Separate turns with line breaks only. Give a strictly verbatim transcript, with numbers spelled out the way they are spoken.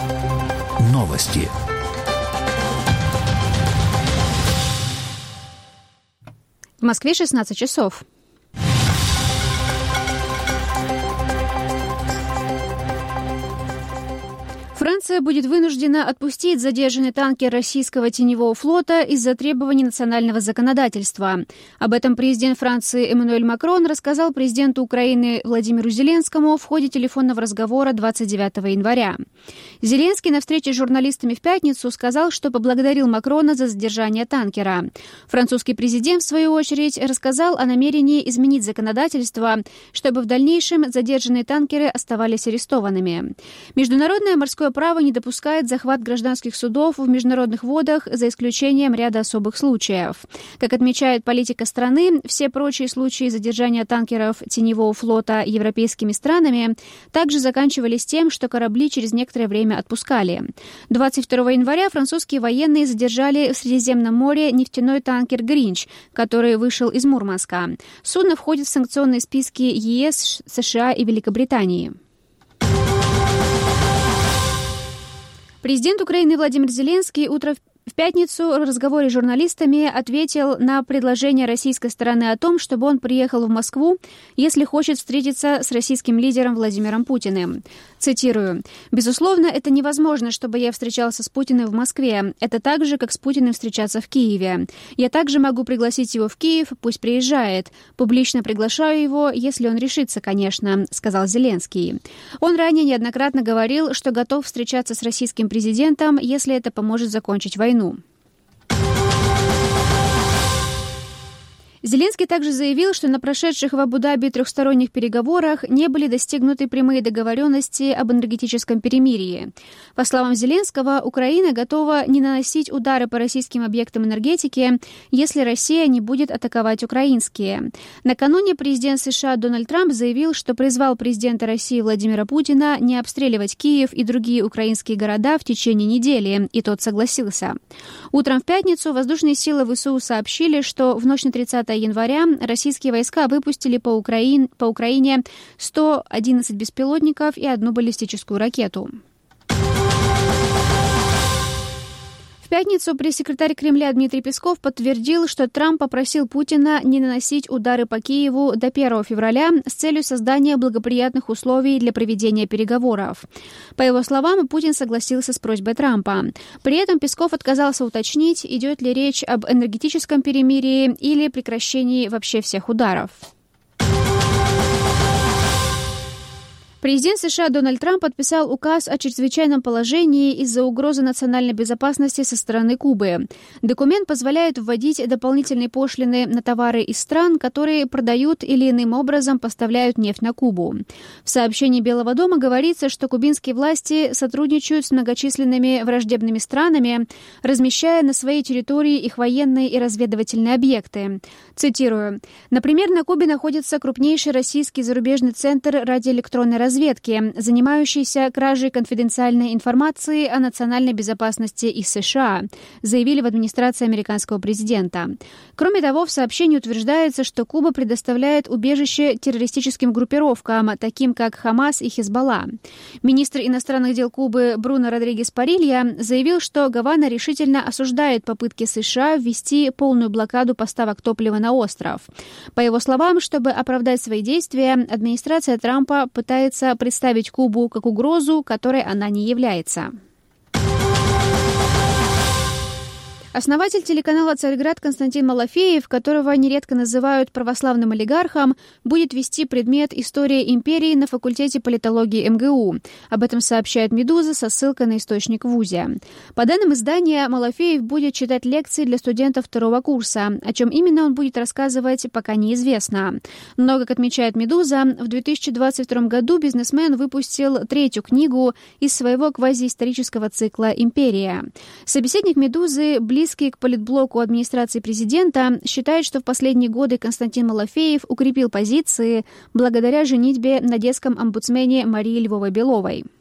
Новости.
В Москве шестнадцать часов. Франция будет вынуждена отпустить задержанный танкер российского теневого флота из-за требований национального законодательства. Об этом президент Франции Эммануэль Макрон рассказал президенту Украины Владимиру Зеленскому в ходе телефонного разговора двадцать девятого января. Зеленский на встрече с журналистами в пятницу сказал, что поблагодарил Макрона за задержание танкера. Французский президент, в свою очередь, рассказал о намерении изменить законодательство, чтобы в дальнейшем задержанные танкеры оставались арестованными. Международное морское право не допускает захват гражданских судов в международных водах за исключением ряда особых случаев. Как отмечает политика страны, все прочие случаи задержания танкеров теневого флота европейскими странами также заканчивались тем, что корабли через некоторое время отпускали. двадцать второго января французские военные задержали в Средиземном море нефтяной танкер «Гринч», который вышел из Мурманска. Судно входит в санкционные списки ЕС, США и Великобритании. Президент Украины Владимир Зеленский утром в пятницу в разговоре с журналистами ответил на предложение российской стороны о том, чтобы он приехал в Москву, если хочет встретиться с российским лидером Владимиром Путиным. Цитирую. «Безусловно, это невозможно, чтобы я встречался с Путиным в Москве. Это так же, как с Путиным встречаться в Киеве. Я также могу пригласить его в Киев, пусть приезжает. Публично приглашаю его, если он решится, конечно», — сказал Зеленский. Он ранее неоднократно говорил, что готов встречаться с российским президентом, если это поможет закончить войну. Зеленский также заявил, что на прошедших в Абу-Даби трехсторонних переговорах не были достигнуты прямые договоренности об энергетическом перемирии. По словам Зеленского, Украина готова не наносить удары по российским объектам энергетики, если Россия не будет атаковать украинские. Накануне президент США Дональд Трамп заявил, что призвал президента России Владимира Путина не обстреливать Киев и другие украинские города в течение недели, и тот согласился. Утром в пятницу воздушные силы ВСУ сообщили, что в ночь на тридцатое января российские войска выпустили по, Украин... по Украине сто одиннадцать беспилотников и одну баллистическую ракету. В пятницу пресс-секретарь Кремля Дмитрий Песков подтвердил, что Трамп попросил Путина не наносить удары по Киеву до первого февраля с целью создания благоприятных условий для проведения переговоров. По его словам, Путин согласился с просьбой Трампа. При этом Песков отказался уточнить, идет ли речь об энергетическом перемирии или прекращении вообще всех ударов. Президент США Дональд Трамп подписал указ о чрезвычайном положении из-за угрозы национальной безопасности со стороны Кубы. Документ позволяет вводить дополнительные пошлины на товары из стран, которые продают или иным образом поставляют нефть на Кубу. В сообщении Белого дома говорится, что кубинские власти сотрудничают с многочисленными враждебными странами, размещая на своей территории их военные и разведывательные объекты. Цитирую. «Например, на Кубе находится крупнейший российский зарубежный центр радиоэлектронной разведки, разведки, занимающейся кражей конфиденциальной информации о национальной безопасности из США», заявили в администрации американского президента. Кроме того, в сообщении утверждается, что Куба предоставляет убежище террористическим группировкам, таким как Хамас и Хизбалла. Министр иностранных дел Кубы Бруно Родригес Парилья заявил, что Гавана решительно осуждает попытки США ввести полную блокаду поставок топлива на остров. По его словам, чтобы оправдать свои действия, администрация Трампа пытается представить Кубу как угрозу, которой она не является. Основатель телеканала «Царьград» Константин Малафеев, которого нередко называют православным олигархом, будет вести предмет «История империи» на факультете политологии эм гэ у. Об этом сообщает «Медуза» со ссылкой на источник в ВУЗе. По данным издания, Малафеев будет читать лекции для студентов второго курса. О чем именно он будет рассказывать, пока неизвестно. Но, как отмечает «Медуза», в две тысячи двадцать втором году бизнесмен выпустил третью книгу из своего квазиисторического цикла «Империя». Собеседник «Медузы», близкий к политблоку администрации президента, считает, что в последние годы Константин Малафеев укрепил позиции благодаря женитьбе на детском омбудсмене Марии Львовой-Беловой.